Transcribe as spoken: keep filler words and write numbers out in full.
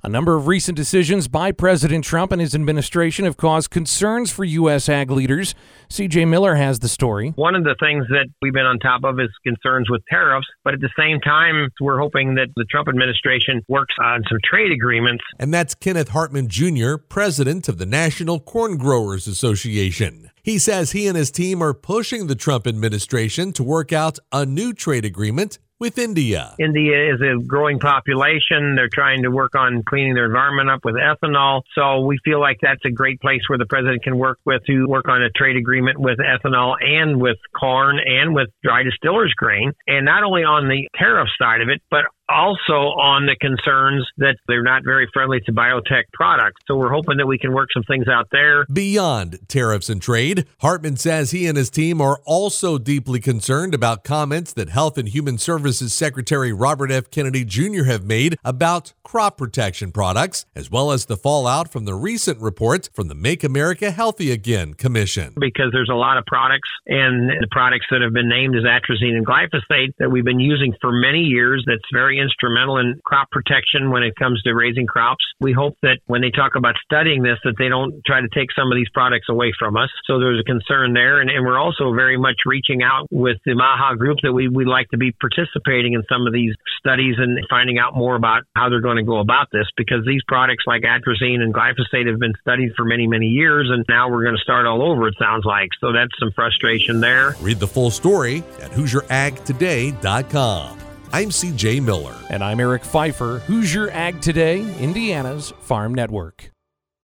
A number of recent decisions by President Trump and his administration have caused concerns for U S ag leaders. C J Miller has the story. One of the things that we've been on top of is concerns with tariffs, but at the same time, we're hoping that the Trump administration works on some trade agreements. And that's Kenneth Hartman Junior, president of the National Corn Growers Association. He says he and his team are pushing the Trump administration to work out a new trade agreement with India. India is a growing population. They're trying to work on cleaning their environment up with ethanol. So we feel like that's a great place where the president can work with to work on a trade agreement with ethanol and with corn and with dry distillers grain. And not only on the tariff side of it, but also on the concerns that they're not very friendly to biotech products. So we're hoping that we can work some things out there. Beyond tariffs and trade, Hartman says he and his team are also deeply concerned about comments that Health and Human Services Secretary Robert F. Kennedy Junior have made about crop protection products, as well as the fallout from the recent report from the Make America Healthy Again Commission. Because there's a lot of products, and the products that have been named as atrazine and glyphosate that we've been using for many years that's very instrumental in crop protection when it comes to raising crops. We hope that when they talk about studying this, that they don't try to take some of these products away from us. So there's a concern there. And, and we're also very much reaching out with the MAHA group that we would like to be participating in some of these studies and finding out more about how they're going to go about this, because these products like atrazine and glyphosate have been studied for many, many years, and now we're going to start all over, it sounds like. So that's some frustration there. Read the full story at Hoosier Ag Today dot com. I'm C J Miller. And I'm Eric Pfeiffer, Hoosier Ag Today, Indiana's Farm Network.